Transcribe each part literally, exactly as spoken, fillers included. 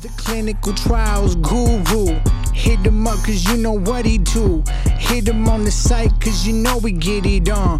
The clinical trials guru. Hit him up cause you know what he do. Hit him on the site cause you know we get it on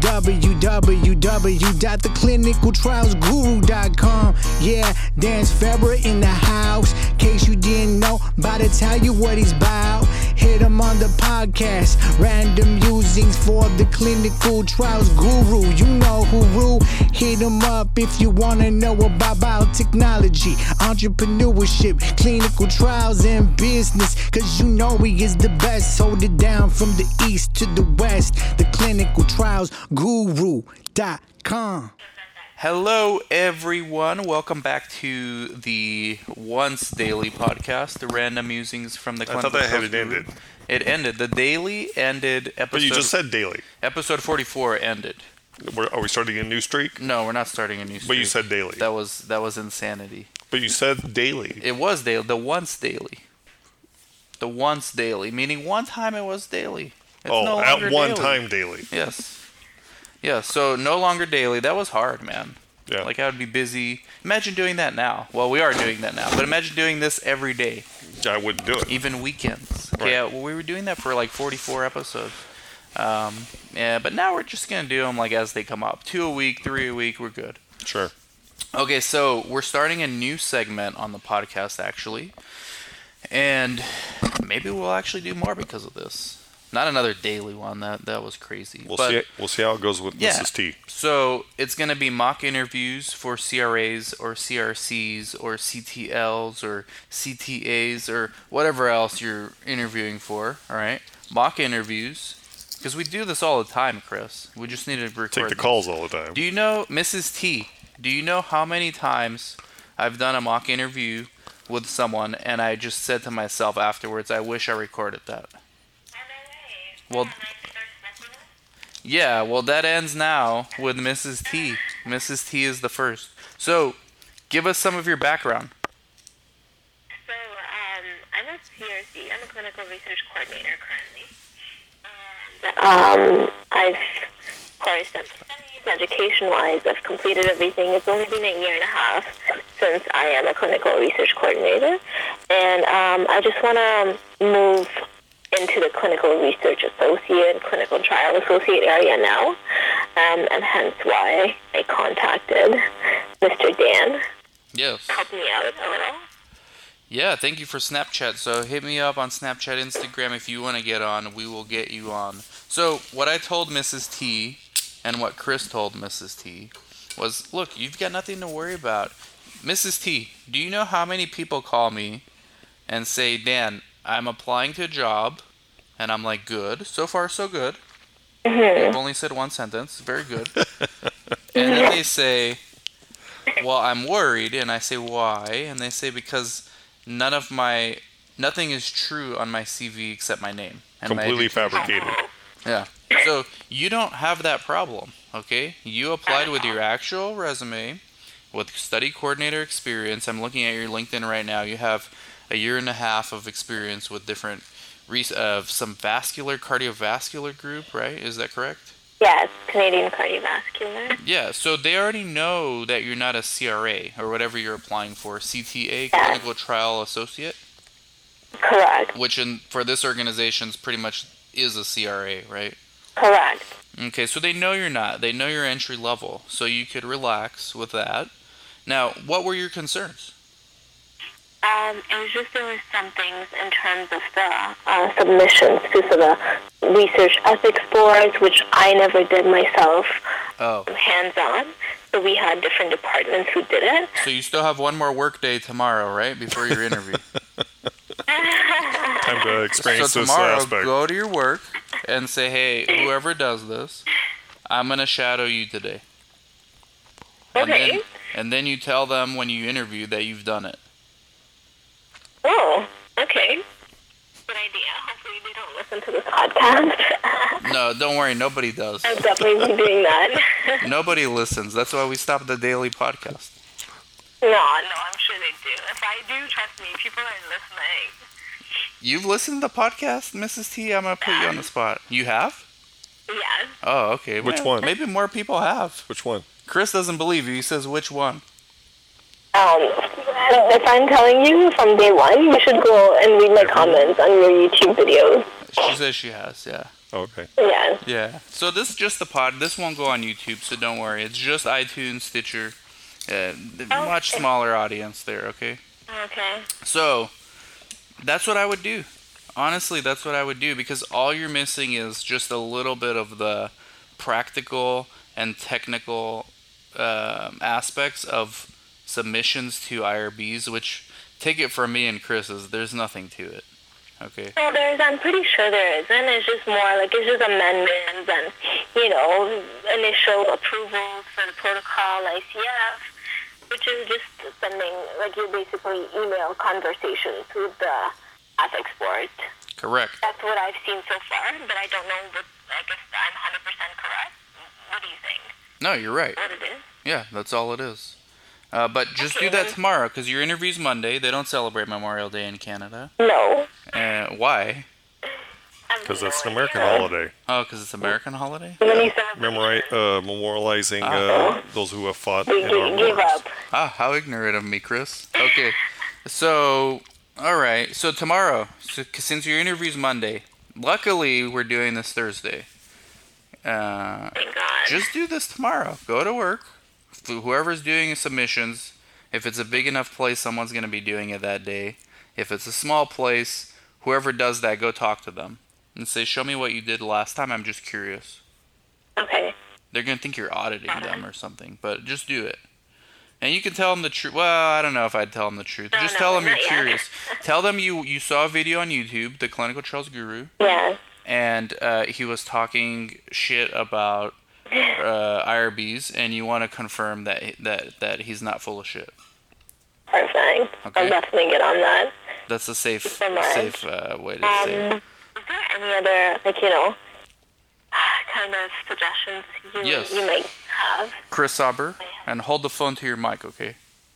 w w w dot the clinical trials guru dot com. Yeah, Dance Farah in the house. Case you didn't know, about to tell you what he's about. Hit him on the podcast. Random musings for the clinical trials guru. You know who rule. Hit him up if you wanna know about biotechnology, entrepreneurship, clinical trials, and business. Cause you know he is the best. Hold it down from the east to the west. The clinical trials guru dot com. Hello, everyone. Welcome back to the Once Daily podcast, the random musings from the clinical. I thought that had it guru. ended. It ended. The daily ended. Episode, But you just said daily. Episode forty-four ended. We're, are we starting a new streak? No, we're not starting a new streak. But you said daily. That was that was insanity. But you said daily. It was daily. The Once Daily. The Once Daily, meaning one time it was daily. It's oh, no at one daily. time daily. Yes. Yeah, so no longer daily. That was hard, man. Yeah. Like, I would be busy. Imagine doing that now. Well, we are doing that now. But imagine doing this every day. I wouldn't do it. Even weekends. Right. Yeah, well, we were doing that for like forty-four episodes. Um, yeah, but now we're just going to do them like as they come up. Two a week, three a week, we're good. Sure. Okay, so we're starting a new segment on the podcast, actually. And maybe we'll actually do more because of this. Not another daily one. That that was crazy. We'll but, see. We'll see how it goes with yeah. Missus T. So it's going to be mock interviews for C R As or C R Cs or C T Ls or C T As or whatever else you're interviewing for. All right, mock interviews. Because we do this all the time, Chris. We just need to record. Take the them. calls all the time. Do you know, Missus T, do you know how many times I've done a mock interview with someone and I just said to myself afterwards, I wish I recorded that? Well, yeah, well, that ends now with Missus T. Missus T is the first. So, give us some of your background. So, um, I'm a C R C. I'm a clinical research coordinator currently. Um, I've, of course, done studies, education-wise, I've completed everything. It's only been a year and a half since I am a clinical research coordinator. And um, I just want to move into the clinical research associate, clinical trial associate area now, um, and hence why I contacted Mister Dan. Yes. Help me out a little. Yeah, thank you for Snapchat. So hit me up on Snapchat, Instagram if you want to get on. We will get you on. So what I told Missus T and what Chris told Missus T was, look, you've got nothing to worry about. Missus T, do you know how many people call me and say, Dan, I'm applying to a job, and I'm like, good. So far, so good. Mm-hmm. You've only said one sentence. Very good. And then they say, well, I'm worried. And I say, why? And they say, because none of my, nothing is true on my C V except my name. And Completely my fabricated. Yeah. So you don't have that problem, okay? You applied with your actual resume, with study coordinator experience. I'm looking at your LinkedIn right now. You have a year and a half of experience with different, of uh, some vascular, cardiovascular group, right? Is that correct? Yes, Canadian Cardiovascular. Yeah, so they already know that you're not a C R A or whatever you're applying for, C T A, yes. Clinical Trial Associate? Correct. Which in, for this organization pretty much is a C R A, right? Correct. Okay, so they know you're not. They know you're entry level, so you could relax with that. Now, what were your concerns? Um, it was just there were some things in terms of the uh, submissions to so the research ethics boards, which I never did myself, Oh. hands-on. So we had different departments who did it. So you still have one more work day tomorrow, right? Before your interview. Time to experience So this tomorrow, aspect. go to your work and say, hey, whoever does this, I'm going to shadow you today. And Okay. then, and then you tell them when you interview that you've done it. Oh, okay. Good idea. Hopefully they don't listen to this podcast. No, don't worry. Nobody does. I'll definitely be doing that. Nobody listens. That's why we stopped the daily podcast. No, no, I'm sure they do. If I do, trust me, people are listening. You've listened to the podcast, Missus T? I'm going to put you on the spot. You have? Yes. Oh, okay. Which Well, one? Maybe more people have. Which one? Chris doesn't believe you. He says, which one? Um, if I'm telling you from day one, you should go and read my comments on your YouTube videos. She says she has, yeah. Okay. Yeah. Yeah. So this is just the pod. This won't go on YouTube, so don't worry. It's just iTunes, Stitcher. Uh, much smaller audience there, okay? Okay. So, that's what I would do. Honestly, that's what I would do, because all you're missing is just a little bit of the practical and technical um, aspects of submissions to I R Bs, which, take it from me and Chris, is there's nothing to it. Okay. Well, there's, I'm pretty sure there isn't. It's just more like, it's just amendments and, you know, initial approvals for the protocol, I C F, which is just sending, like, you basically email conversations with the ethics board. Correct. That's what I've seen so far, but I don't know what, I guess I'm one hundred percent correct. What do you think? No, you're right. What it is? Yeah, that's all it is. Uh, but just okay. do that tomorrow, because your interview's Monday. They don't celebrate Memorial Day in Canada. No. Uh, why? Because that's an American holiday. Oh, because it's an American holiday? Memori- uh, memorializing ah. uh, those who have fought we in our give wars. Up. Ah, how ignorant of me, Chris. Okay. So, all right. So tomorrow, so, since your interview's Monday, luckily we're doing this Thursday. Uh, Thank God. Just do this tomorrow. Go to work. Whoever's doing submissions, if it's a big enough place, someone's going to be doing it that day. If it's a small place, whoever does that, go talk to them and say, show me what you did last time. I'm just curious. Okay. They're going to think you're auditing them or something, but just do it. And you can tell them the truth. Well, I don't know if I'd tell them the truth. No, just no, tell them you're not curious. Tell them you, you saw a video on YouTube, The Clinical Trials Guru. Yeah. And uh, he was talking shit about uh, I R Bs, and you want to confirm that that that he's not full of shit. Perfect. Okay. I'll definitely get on that. That's a safe So safe uh, way to um, say it. Is there any other, like, you know, kind of suggestions you, Yes. you might have? Chris Sauber, and hold the phone to your mic, okay?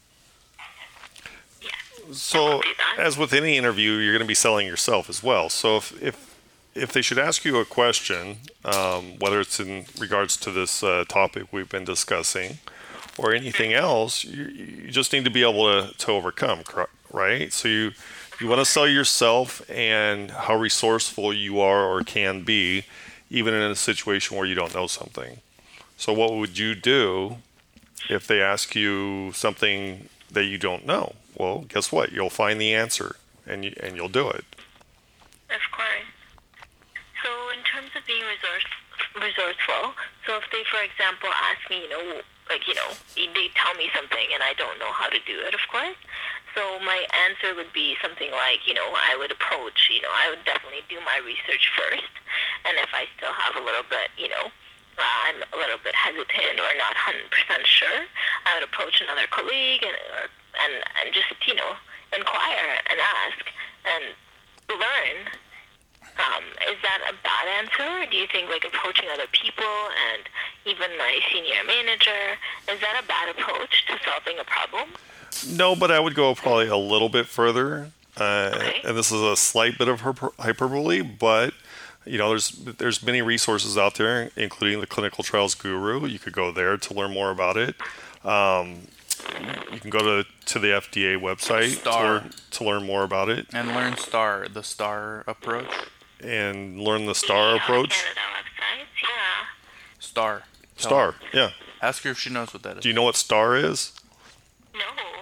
So, as with any interview, you're going to be selling yourself as well. So, if if, if they should ask you a question, um, whether it's in regards to this uh, topic we've been discussing, or anything else, you, you just need to be able to, to overcome, right? So you you want to sell yourself and how resourceful you are or can be, even in a situation where you don't know something. So what would you do if they ask you something that you don't know? Well, guess what? You'll find the answer, and you, and you'll do it. Of course. So in terms of being resource, resourceful, so if they, for example, ask me, you know, like, you know, they tell me something and I don't know how to do it, of course. So my answer would be something like, you know, I would approach, you know, I would definitely do my research first. And if I still have a little bit, you know, uh, I'm a little bit hesitant or not one hundred percent sure, I would approach another colleague and, or, and, and just, you know, inquire and ask and learn. Um, is that a bad answer? Or do you think, like, approaching other people and even my senior manager, is that a bad approach to solving a problem? No, but I would go probably a little bit further. Uh, Okay. And this is a slight bit of hyper- hyperbole, but you know, there's there's many resources out there, including the Clinical Trials Guru. You could go there to learn more about it. Um, you can go to, to the F D A website to Star. learn, to learn more about it And learn STAR, the STAR approach. and learn the STAR Yeah, approach. Canada websites, yeah. STAR. Tell STAR, her. yeah. Ask her if she knows what that is. Do you know what STAR is? No.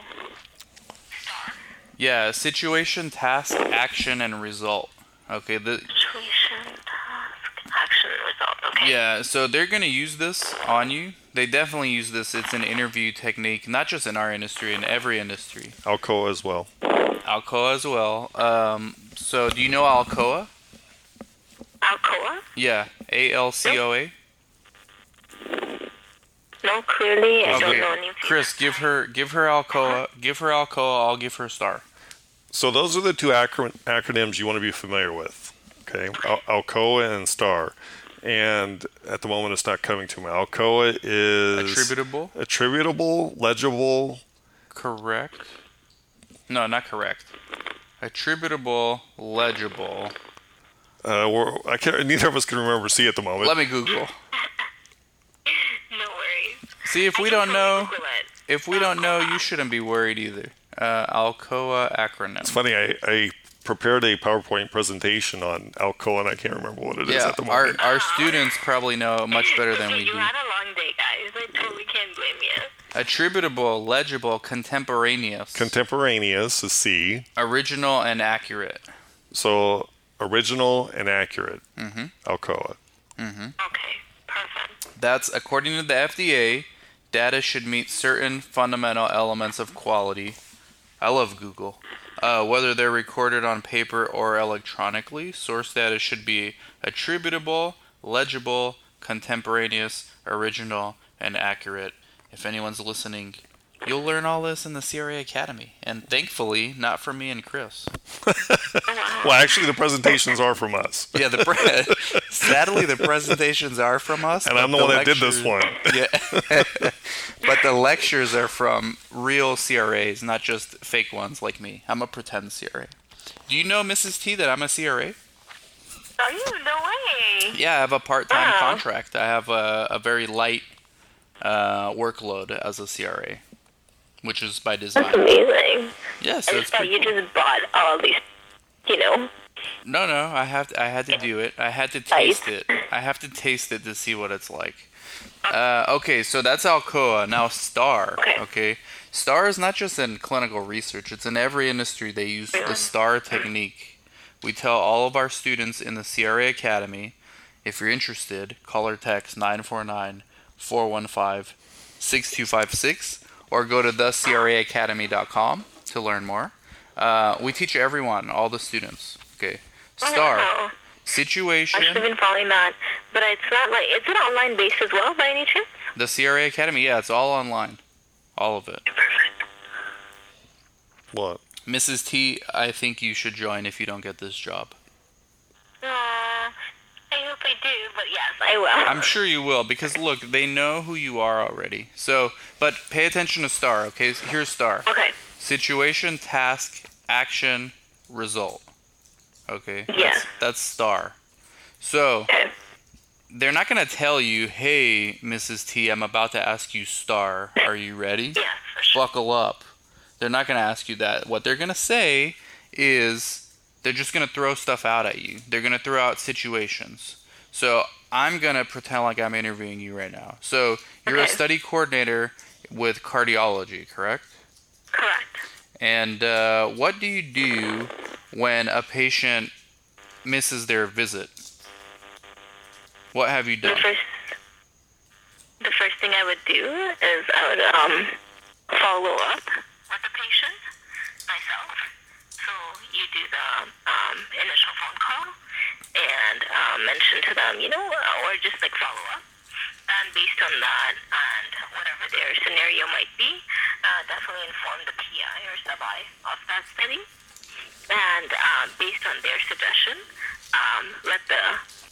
Star. Yeah, situation, task, action, and result. Okay, the Situation, task, action, result. Okay. yeah, so they're gonna use this on you. They definitely use this. It's an interview technique, not just in our industry, in every industry. Alcoa as well. Alcoa as well. Um, so do you know Alcoa? Alcoa? Yeah, A L C O A. No, clearly, I don't Okay, know anything. Chris, give her give her Alcoa. Give her Alcoa. I'll give her STAR. So those are the two acro- acronyms you want to be familiar with. Okay, Al- Alcoa and STAR. And at the moment, it's not coming to me. Alcoa is Attributable. attributable, legible. Correct. No, not correct. Attributable, legible. Uh, we're, I can't. Neither of us can remember C at the moment. Let me Google. No worries. See, if I we can don't totally know, Google it. if we don't know, you shouldn't be worried either. Uh, Alcoa acronym. It's funny, I, I prepared a PowerPoint presentation on Alcoa, and I can't remember what it is yeah, at the our moment. our students probably know much better than we You do. had a long day, guys. I totally can't blame you. Attributable, legible, contemporaneous. Contemporaneous is C. Original and accurate. So original and accurate. Mm-hmm. Alcoa. Mm-hmm. Okay, perfect. That's according to the F D A. Data should meet certain fundamental elements of quality. I love Google. Uh, whether they're recorded on paper or electronically, source data should be attributable, legible, contemporaneous, original, and accurate. If anyone's listening, you'll learn all this in the C R A Academy. And thankfully, not from me and Chris. Well, actually, the presentations are from us. Yeah, the pre- sadly, the presentations are from us. And but I'm the, one that did this lectures- one. Yeah. But the lectures are from real C R As, not just fake ones like me. I'm a pretend C R A. Do you know, Missus T, that I'm a C R A? Are you? No way. Yeah, I have a part-time Wow. contract. I have a, a very light uh, workload as a C R A, which is by That's design. amazing. Yeah, so I it's just thought pretty you cool. just bought all these, you know. No, no, I have to, I had to do it. I had to taste it. I have to taste it to see what it's like. Uh, okay, so that's Alcoa. Now STAR. Okay. Okay, STAR is not just in clinical research. It's in every industry. They use the STAR technique. We tell all of our students in the C R A Academy, if you're interested, call or text nine four nine, four one five, six two five six or go to the c r a academy dot com to learn more. Uh, we teach everyone, all the students. Okay, STAR. Oh, Situation. I should have been following that, but it's not like, is it online based as well by any chance? The C R A Academy, yeah, it's all online. All of it. Perfect. What? Missus T, I think you should join if you don't get this job. Uh, I hope I do, but yes, I will. I'm sure you will, because look, they know who you are already. So, but pay attention to STAR, okay? Here's STAR. Okay. Situation, task, action, result. Okay? Yeah. That's, that's STAR. So, Okay. they're not going to tell you, hey, Missus T, I'm about to ask you STAR. Are you ready? Yes, for sure. Buckle up. They're not going to ask you that. What they're going to say is they're just going to throw stuff out at you. They're going to throw out situations. So I'm going to pretend like I'm interviewing you right now. So you're a Okay. study coordinator with cardiology, correct? Correct. And uh, what do you do when a patient misses their visit? What have you The done? first, the first thing I would do is I would um follow up with the patient myself. So you do the um, initial phone call and um, mention to them, you know, or just like follow up. And based on that and whatever their scenario might be, uh, definitely inform the P I or sub-I of that study. And um, based on their suggestion, um, let the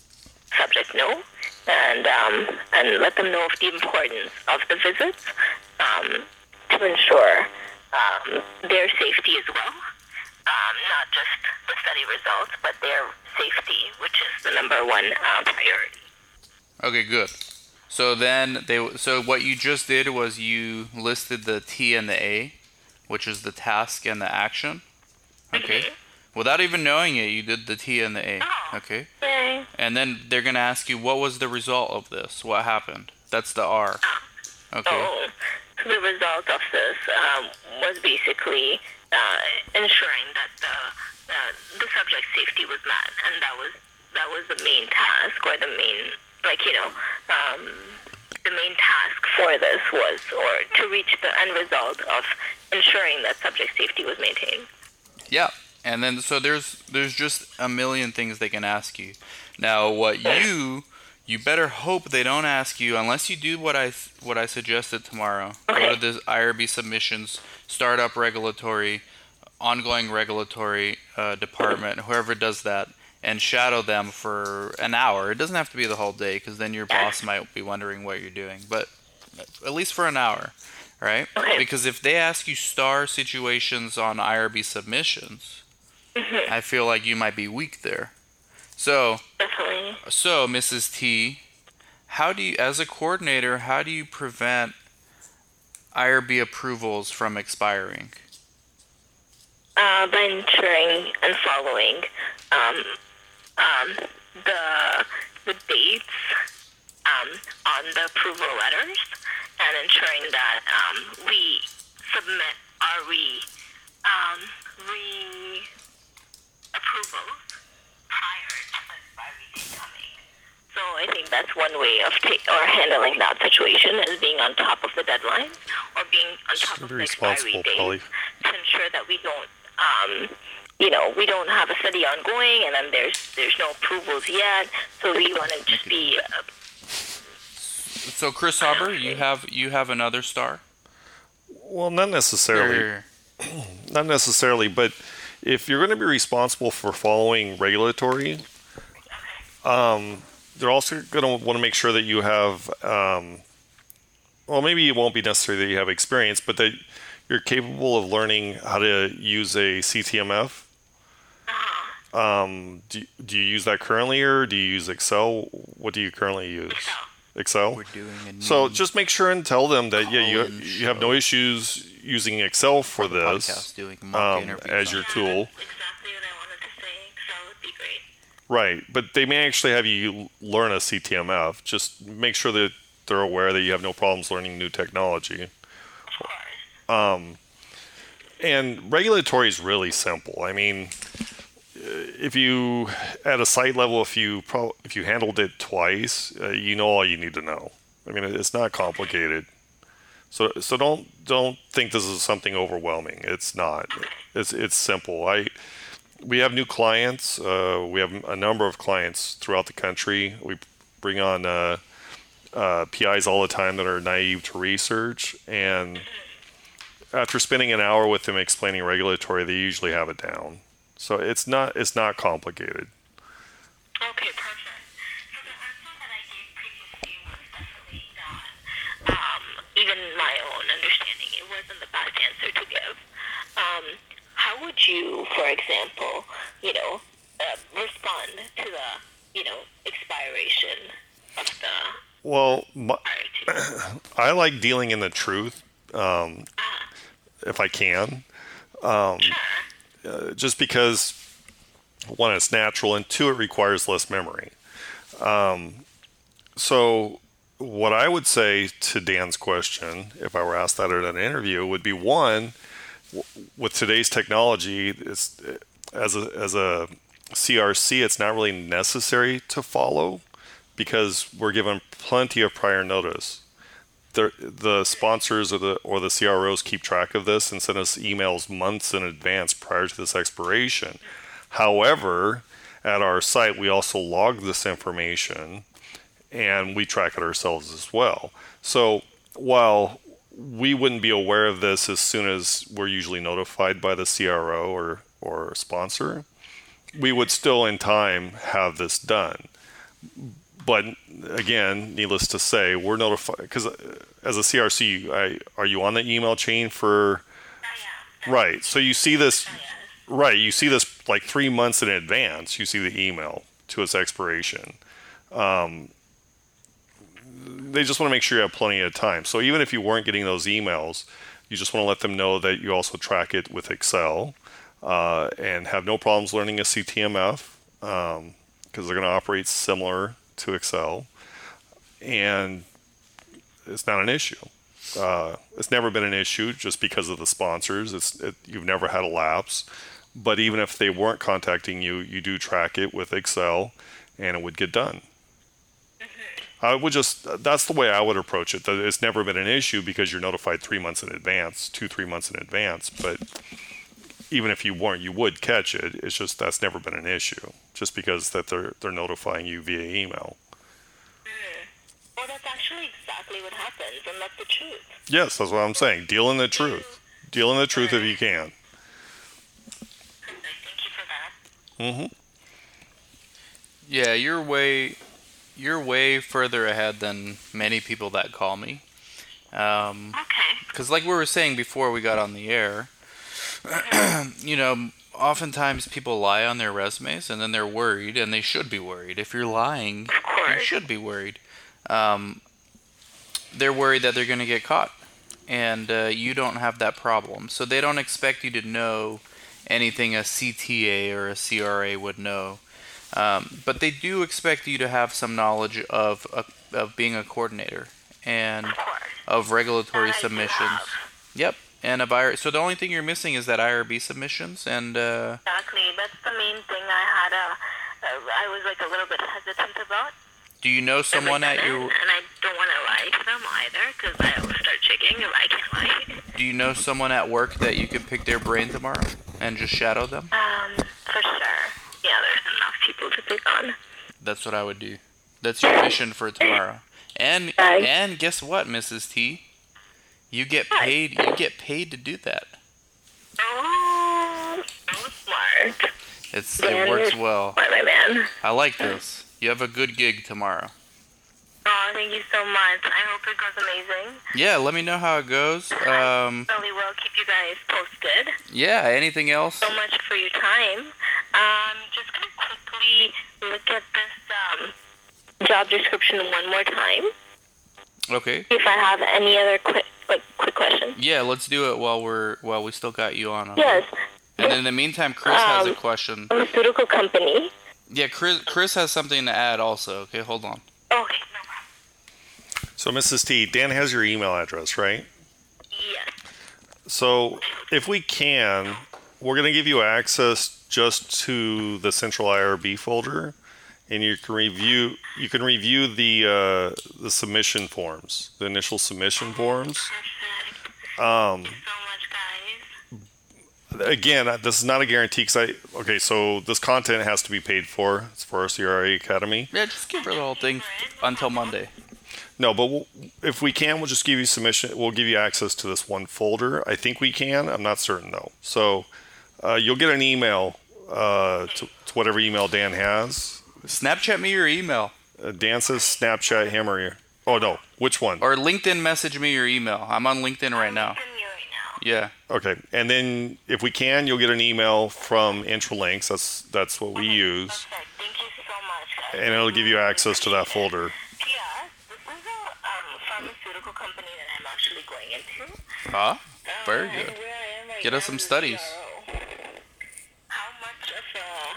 subject know and um, and let them know of the importance of the visits um, to ensure um, their safety as well. Um, not just the study results, but their safety, which is the number one uh, priority. Okay, good. So then they so what you just did was you listed the T and the A, which is the task and the action. Okay. Mhm. Without even knowing it, you did the T and the A. Oh. Okay. Yay. And then they're going to ask you, what was the result of this? What happened? That's the R. Okay. So, so the result of this um, was basically uh, ensuring that the uh, the subject's safety was met, and that was that was the main task, or the main, like you know, um, the main task for this was, or to reach the end result of ensuring that subject safety was maintained. Yeah. And then so there's there's just a million things they can ask you. Now, what you you better hope they don't ask you unless you do what I what I suggested tomorrow. Okay. Go to the I R B submissions, startup regulatory, ongoing regulatory uh, department, whoever does that, and shadow them for an hour. It doesn't have to be the whole day, because then your boss might be wondering what you're doing. But at least for an hour, right? Okay. Because if they ask you star situations on I R B submissions, Mm-hmm. I feel like you might be weak there. So, Definitely. so Missus T, how do you, as a coordinator, how do you prevent I R B approvals from expiring? uh, by ensuring and following um, um, the the dates um, on the approval letters, and ensuring that um, we submit our re um, re approvals prior to the expiry date coming. So I think that's one way of ta- or handling that situation, is being on top of the deadlines or being on top of the expiry date to ensure that we don't, um, you know, we don't have a study ongoing and then there's there's no approvals yet. So we want to just be. Uh, so Chris Hauber, you have you have another star? Well, not necessarily. Or- Not necessarily, but if you're going to be responsible for following regulatory, um, they're also going to want to make sure that you have, um, well, maybe it won't be necessary that you have experience, but that you're capable of learning how to use a C T M F. Um, do, do you use that currently, or do you use Excel? What do you currently use? Excel. We're doing a new So just make sure and tell them that yeah, you call-in you have no show. issues using Excel for the this podcast, doing mock um, interviews as on your it. tool. exactly what I wanted to say. Excel would be great. Right, but they may actually have you learn a C T M F. Just make sure that they're aware that you have no problems learning new technology. Of course. Um, and regulatory is really simple. I mean, if you at a site level, if you pro- if you handled it twice, uh, you know all you need to know. I mean, it's not complicated. So so don't don't think this is something overwhelming. It's not. It's it's simple. I we have new clients. Uh, we have a number of clients throughout the country. We bring on uh, uh, P Is all the time that are naive to research, and after spending an hour with them explaining regulatory, they usually have it down. So it's not it's not complicated. Okay, perfect. So the answer that I gave previously was definitely not, um, even my own understanding, it wasn't the best answer to give. Um, how would you, for example, you know, uh, respond to the, you know, expiration of the Well, my, priority? I like dealing in the truth, um, if I can. Um, uh, just because, one, it's natural, and two, it requires less memory. Um, so what I would say to Dan's question, if I were asked that at an interview, would be, one, w- with today's technology, it's, as a as a C R C, it's not really necessary to follow because we're given plenty of prior notice. The, the sponsors or the or the C R Os keep track of this and send us emails months in advance prior to this expiration. However, at our site, we also log this information and we track it ourselves as well. So while we wouldn't be aware of this as soon as we're usually notified by the C R O or, or sponsor, we would still in time have this done. But again, needless to say, we're notified because as a C R C, I, are you on the email chain for? Right. So you see this, right? You see this like three months in advance. You see the email to its expiration. Um, they just want to make sure you have plenty of time. So even if you weren't getting those emails, you just want to let them know that you also track it with Excel uh, and have no problems learning a C T M F because um, they're going to operate similar to Excel, and it's not an issue. Uh, it's never been an issue just because of the sponsors. It's it, you've never had a lapse, but even if they weren't contacting you, you do track it with Excel, and it would get done. I would just that's the way I would approach it. It's never been an issue because you're notified three months in advance, two three months in advance. But even if you weren't, you would catch it. It's just that's never been an issue, just because that they're they're notifying you via email. Mm. Well, that's actually exactly what happens, and that's the truth. Yes, that's what I'm saying. Deal in the truth. Deal in the truth if you can. Thank you for that. Mm-hmm. Yeah, you're way you're way further ahead than many people that call me. Um, Okay. Because like we were saying before we got on the air, you know, oftentimes people lie on their resumes and then they're worried, and they should be worried. If you're lying, Of course. you should be worried. Um, they're worried that they're going to get caught, and uh, you don't have that problem. So they don't expect you to know anything a C T A or a C R A would know. Um, but they do expect you to have some knowledge of a, of being a coordinator and Of course. of regulatory That I do submissions. have. Yep. And of I R. So the only thing you're missing is that I R B submissions and uh, Exactly. That's the main thing I had a, uh, I was like a little bit hesitant about. do you know someone at your And I don't want to lie to them either because I will start checking if I can't lie. do you know someone at work that you could pick their brain tomorrow and just shadow them? Um, for sure. Yeah, there's enough people to pick on. That's what I would do. That's your mission for tomorrow. And Right. and guess what, Missus T? You get paid. You get paid to do that. Oh, so smart. It's Yeah, it works you're well. smart, my man. I like this. You have a good gig tomorrow. Oh, thank you so much. I hope it goes amazing. Yeah, let me know how it goes. Um, I really will keep you guys posted. yeah. Anything else? So much for your time. Um, just gonna quickly look at this um, job description one more time. Okay. If I have any other quick, like, quick questions. Yeah, let's do it while we're while we still got you on. Okay? Yes. And then in the meantime, Chris has a Um, question. Pharmaceutical company. Yeah, Chris. Chris has something to add also. Okay, hold on. Okay, no problem. So, Missus T, Dan has your email address, right? Yes. So, if we can, we're going to give you access just to the central I R B folder, and you can review you can review the uh, the submission forms, the initial submission forms. Perfect. Um, Thank you so much, guys. again, uh, this is not a guarantee because I okay. So this content has to be paid for. It's for our C R A Academy. Yeah, just give her the whole thing until Monday. No, but we'll, if we can, we'll just give you submission. We'll give you access to this one folder. I think we can. I'm not certain though. So uh, you'll get an email uh, to, to whatever email Dan has. Snapchat me your email. Uh, Dan says Snapchat him or oh no, which one? Or LinkedIn message me your email. I'm on LinkedIn right now. Send me right now. Yeah. Okay, and then if we can, you'll get an email from Intralinks. That's that's what we use, Perfect. Thank you so much, guys. and it'll give you access to that folder. P S. This is a um, pharmaceutical company that I'm actually going into. Huh? Very Uh, good. and where I am right Get us now some is studies. C R O. How much of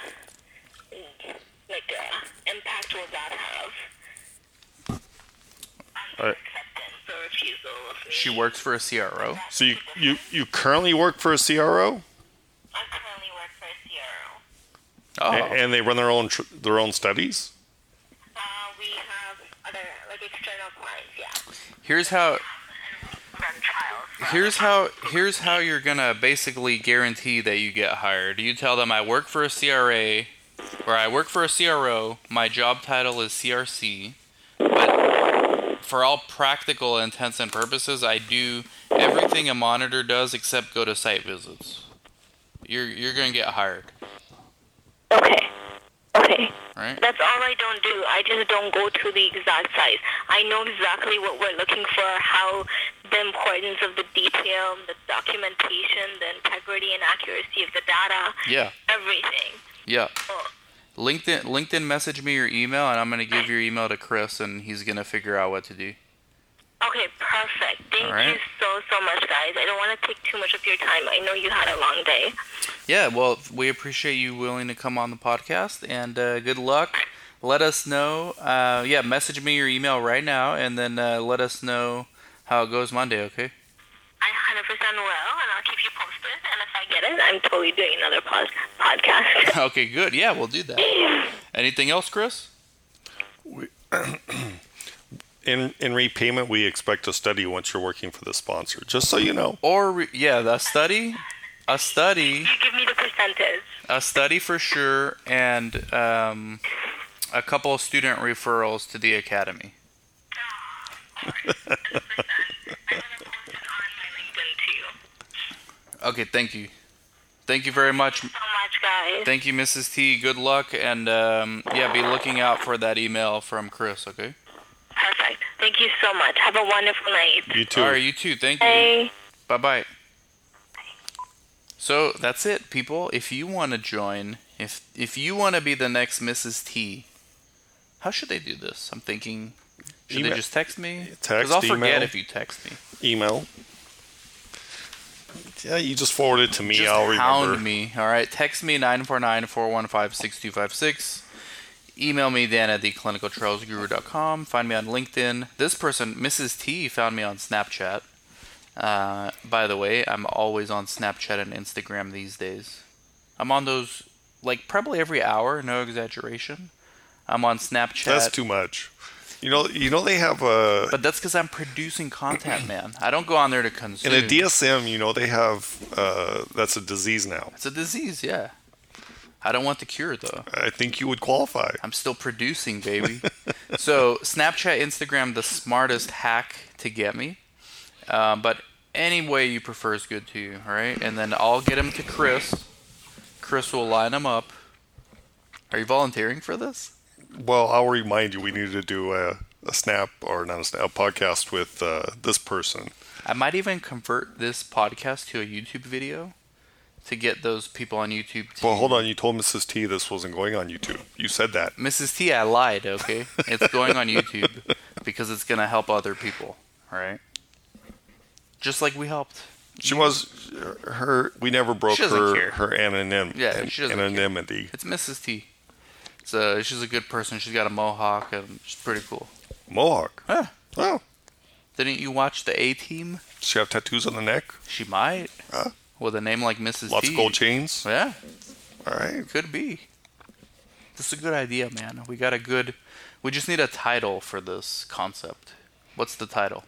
a like uh, impact will that have on the Uh, acceptance or refusal of me? She works for a C R O. So you, you you currently work for a C R O, I currently work for a C R O. Oh. A- and they run their own tr- their own studies. Uh, we have other like external clients, yeah. Here's how Run trials. for here's other how here's how you're gonna basically guarantee that you get hired. You tell them I work for a C R A or I work for a C R O, my job title is C R C, but for all practical intents and purposes I do everything a monitor does except go to site visits. You're you're gonna get hired. Okay. Okay. Right? That's all I don't do. I just don't go to the exact size. I know exactly what we're looking for, how the importance of the detail, the documentation, the integrity and accuracy of the data, Yeah. everything. Yeah. Oh, LinkedIn LinkedIn message me your email and I'm gonna give your email to Chris and he's gonna figure out what to do. okay, perfect. Thank All right. you so, so much, guys. I don't want to take too much of your time. I know you had a long day. Yeah, well, we appreciate you willing to come on the podcast, and uh, good luck. Let us know. Uh, yeah, message me your email right now, and then uh, let us know how it goes Monday, okay? I one hundred percent will, and I'll keep you posted. And if I get it, I'm totally doing another pod- podcast. Okay, good. Yeah, we'll do that. Anything else, Chris? In in repayment, we expect a study once you're working for the sponsor. Just so you know. Or, re- yeah, the study, a study, You give me the percentage. a study for sure, and um, a couple of student referrals to the academy. I'm going to post it on my LinkedIn too. Okay, thank you. Thank you very much. So much, guys. Thank you, Missus T. Good luck, and um, yeah, be looking out for that email from Chris, okay? Perfect. Thank you so much. Have a wonderful night. You too. All right, you too. Thank you. Bye. Bye-bye. So that's it, people. If you want to join, if if you want to be the next Missus T, how should they do this? I'm thinking, should Email- they just text me? Text, I'll forget email. if you text me. Email. Yeah, you just forward it to me. Just I'll hound remember. me. All right. Text me nine four nine, four one five, six two five six. Email me, Dan at the clinical trials guru dot com. Find me on LinkedIn. This person, Missus T, found me on Snapchat. Uh, by the way, I'm always on Snapchat and Instagram these days. I'm on those, like, probably every hour, no exaggeration. I'm on Snapchat. That's too much. You know, you know they have a... But that's because I'm producing content, man. I don't go on there to consume. In a D S M, you know, they have... Uh, that's a disease now. It's a disease, yeah. I don't want the cure, though. I think you would qualify. I'm still producing, baby. So, Snapchat, Instagram, the smartest hack to get me. Uh, but any way you prefer is good to you, all right? And then I'll get them to Chris. Chris will line them up. Are you volunteering for this? Well, I'll remind you, we need to do a, a snap, or not a snap, a podcast with uh, this person. I might even convert this podcast to a YouTube video to get those people on YouTube. To Well, hold on. You told Missus T this wasn't going on YouTube. You said that. Missus T, I lied, okay? It's going on YouTube because it's going to help other people, all right? Just like we helped. She was her. We never broke She doesn't her care. her anonym, Yeah, she doesn't care. anonymity. It's Missus T. So she's a good person. She's got a mohawk and she's pretty cool. Mohawk. Huh. Oh, Didn't you watch the A-Team? does she have tattoos on the neck? She might. Huh? With a name like Missus Lots T. of gold chains. Yeah, All right. could be. This is a good idea, man. We got a good... We just need a title for this concept. What's the title?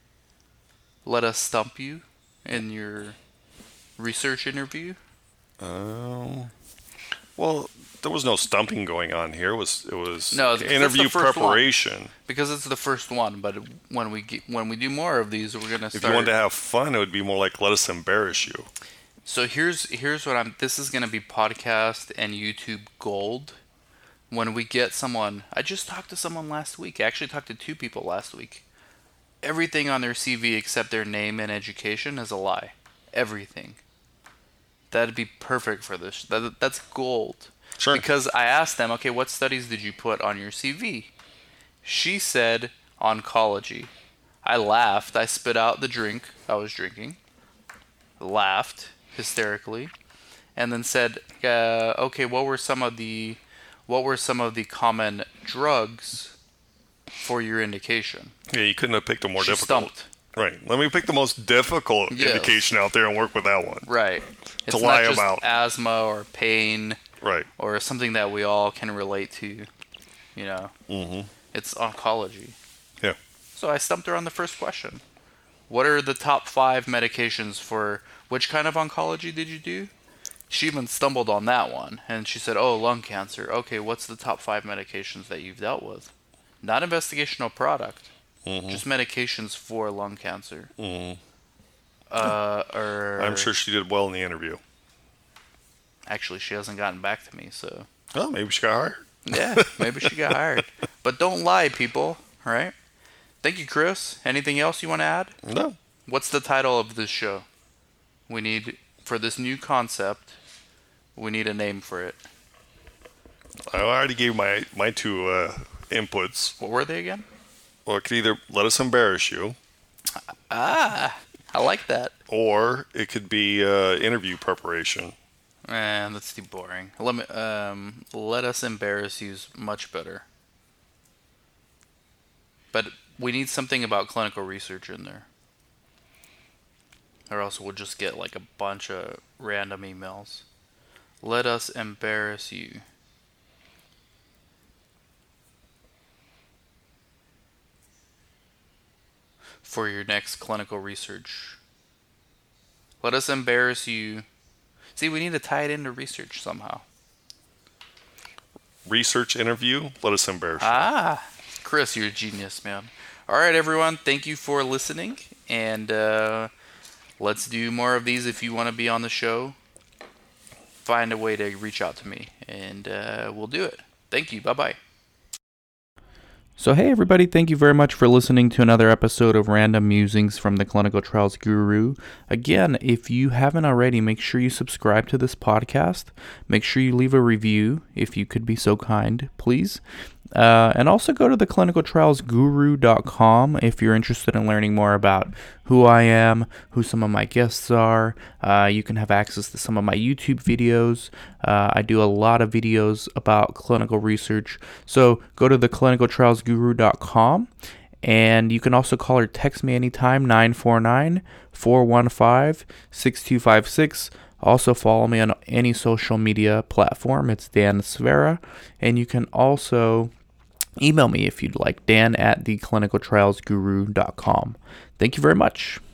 Let us stump you in your research interview? Um. Well, there was no stumping going on here. It was it was No, because that's interview the first one. preparation. Because it's the first one, but when we get, when we do more of these, we're gonna If start. you wanted to have fun, it would be more like let us embarrass you. So here's here's what I'm. This is gonna be podcast and YouTube gold. When we get someone, I just talked to someone last week. I actually talked to two people last week. Everything on their C V except their name and education is a lie. Everything. That'd be perfect for this. That, that's gold. Sure. Because I asked them, okay, what studies did you put on your C V? She said oncology. I laughed. I spit out the drink I was drinking. Laughed hysterically, and then said, uh, "Okay, what were some of the, what were some of the common drugs for your indication?" Yeah, you couldn't have picked a more She difficult. stumped. Right. Let me pick the most difficult Yes. indication out there and work with that one. Right. It's lie not just about. asthma or pain Right. or something that we all can relate to. You know. Mm-hmm. It's oncology. Yeah. So I stumped her on the first question. What are the top five medications for which kind of oncology did you do? She even stumbled on that one. And she said, oh, lung cancer. Okay, what's the top five medications that you've dealt with? Not investigational product. Mm-hmm. Just medications for lung cancer. Mm-hmm. Uh, or I'm sure she did well in the interview. Actually, she hasn't gotten back to me, so... Oh, maybe she got hired. Yeah, maybe she got hired. But don't lie, people. All right? Thank you, Chris. Anything else you want to add? No. What's the title of this show? We need, for this new concept, we need a name for it. I already gave my, my two uh, inputs. What were they again? Well, it could either let us embarrass you, Ah, I like that. or it could be uh, interview preparation. Man, that's too boring. Let me, um, let us embarrass you's much better. But we need something about clinical research in there. Or else we'll just get like a bunch of random emails. Let us embarrass you. For your next clinical research. Let us embarrass you. See, we need to tie it into research somehow. Research interview, let us embarrass you. Ah, Chris, you're a genius, man. All right, everyone. Thank you for listening. And uh, let's do more of these if you want to be on the show. Find a way to reach out to me, and uh, we'll do it. Thank you. Bye-bye. So hey everybody, thank you very much for listening to another episode of Random Musings from the Clinical Trials Guru. Again, if you haven't already, make sure you subscribe to this podcast. Make sure you leave a review if you could be so kind, please. Uh, and also go to the clinical trials guru dot com if you're interested in learning more about who I am, who some of my guests are. Uh, you can have access to some of my YouTube videos. Uh, I do a lot of videos about clinical research. So go to the clinical trials guru dot com. And you can also call or text me anytime, nine four nine, four one five, six two five six. Also follow me on any social media platform. It's Dan Svera. And you can also email me if you'd like, dan at the clinical trials guru dot com. Thank you very much.